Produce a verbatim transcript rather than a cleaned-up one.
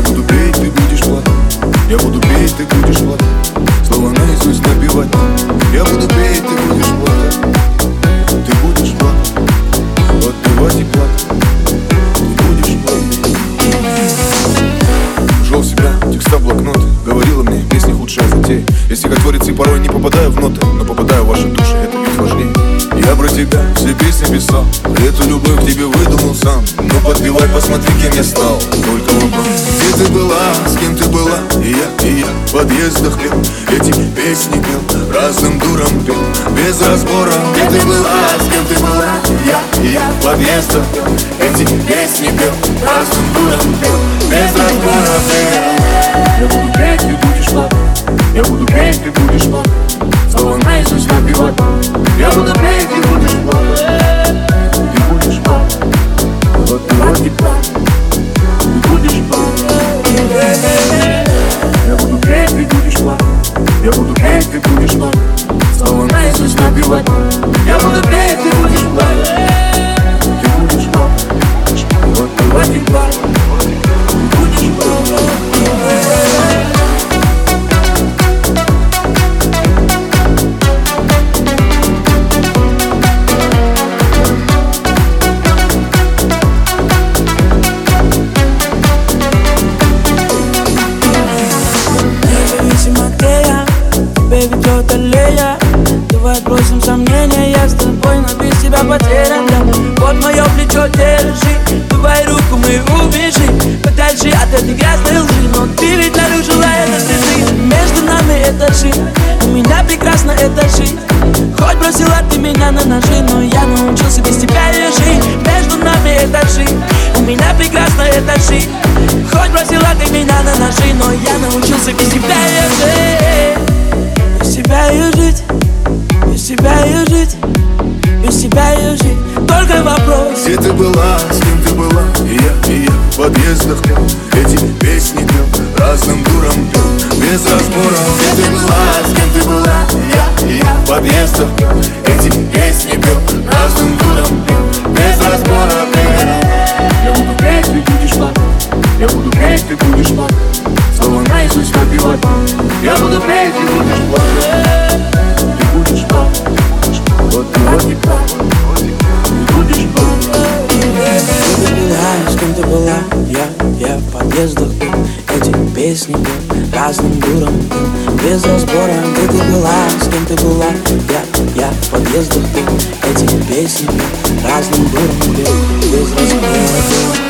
буду петь, ты будешь плакать. Я буду петь, ты будешь плакать. Слова наизусть напевать. Я буду петь, ты будешь плакать. Ты будешь плакать. Подпевать и плакать. Ты будешь плакать. Жил себя, текста блокноты. Говорила мне, песни худшая затея. Я стихотворец и порой не попадаю в ноты, но попадаю в ваши души, это ведь важнее. Я про тебя все песни писал, эту любовь к тебе выдумал сам. Ну подпевай, посмотри, кем я стал. Только вопрос, где ты была, с кем ты была? И я, и я в подъездах пел, эти песни пел, разным дурам пел, без разбора. Где ты была, с кем ты была? И я, и я в подъездах пел, эти песни пел, разным дурам пел, без разбора. Я буду петь, ты будешь плакать. Я буду петь, ты будешь плакать. Слова наизусть напевать. Я буду петь, ты будешь плакать. Ты будешь плакать. Подпевать и плакать. Ты будешь плакать. Я буду петь, ты будешь плакать. Я буду петь, ты будешь плакать. Слова наизусть напевать. Я буду петь, ты будешь плакать. Ты будешь плакать. Подпевать и плакать. Ты будешь плакать. Ведет аллея. Давай бросим сомнения, я с тобой, но без тебя потерян, да. Вот мое плечо держи, давай руку мы убежи подальше от этой грязной лжи. Но ты ведь нарушила этот режим. Между нами этажи, у меня прекрасно это жить. Хоть бросила ты меня на ножи, но я научился без тебя и жить. Между нами этажи, у меня прекрасно это жить. Хоть бросила ты меня на ножи, но я научился без тебя и жить. Без тебя и жить, без тебя и жить, без тебя и жить. Только вопрос, где ты была, с кем ты была? И я, и я в подъездах пел, эти песни пел, разным дурам пел, без разбора. Где ты была, с кем ты была? И я, и я в подъездах пел, эти песни пел, разным дурам пел, без разбора. Я буду петь, ты будешь плакать. Я буду петь, ты будешь плакать. Слова наизусть напевать. Я буду петь, ты будешь плакать. Ты будешь плакать. Подпевать и плакать. Ты будешь плакать. Где ты была, с кем ты была? Я, я в подъездах пел, эти песни пел, разным дурам пел, без разбора. Где ты была, с кем ты была? Я, я в подъездах пел, эти песни пел, разным дурам пел, без разбора.